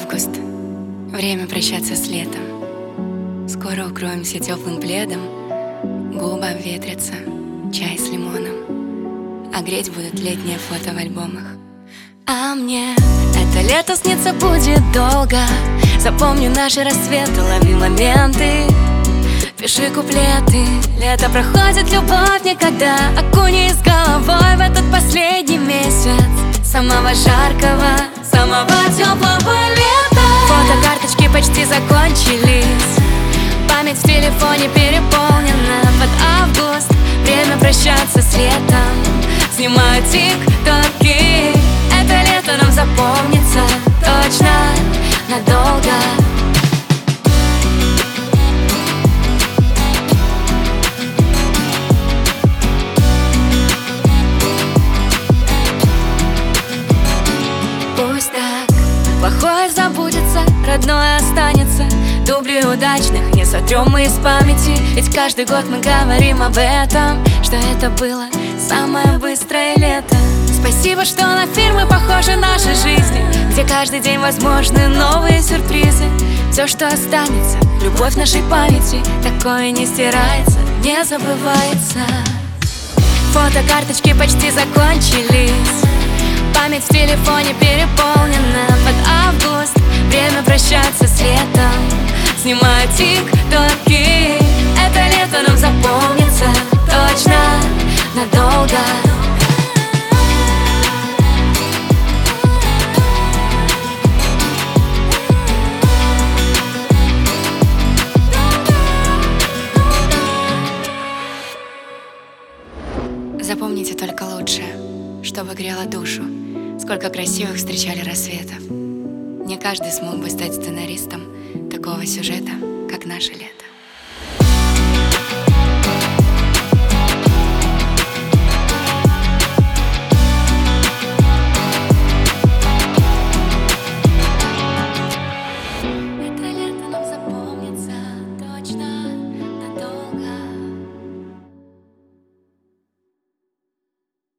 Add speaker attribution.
Speaker 1: Август. Время прощаться с летом. Скоро укроемся теплым пледом. Губы обветрятся, чай с лимоном. А греть будут летние фото в альбомах. А мне это лето снится будет долго. Запомню наши рассветы, лови моменты, пиши куплеты. Лето проходит, любовь никогда. Окунись с головой в этот последний месяц самого жаркого, самого теплого лета. Фотокарточки почти закончились, память в телефоне переполнена. Под август время прощаться с летом. Снимаю тик-токи. Это лето нам запомнится точно надолго. Пусть так, плохое забудется, родное останется. Дублей удачных не сотрем мы из памяти. Ведь каждый год мы говорим об этом, что это было самое быстрое лето. Спасибо, что на фильмы похожи наши жизни, где каждый день возможны новые сюрпризы. Все, что останется, любовь нашей памяти, такое не стирается, не забывается. Фотокарточки почти закончились, память в телефоне переполнена. Под август время прощаться с летом. Снимаю тик-токи. Это лето нам запомнится точно надолго. Запомните только лучшее, чтобы грело душу. Сколько красивых встречали рассветов. Не каждый смог бы стать сценаристом такого сюжета, как наше лето.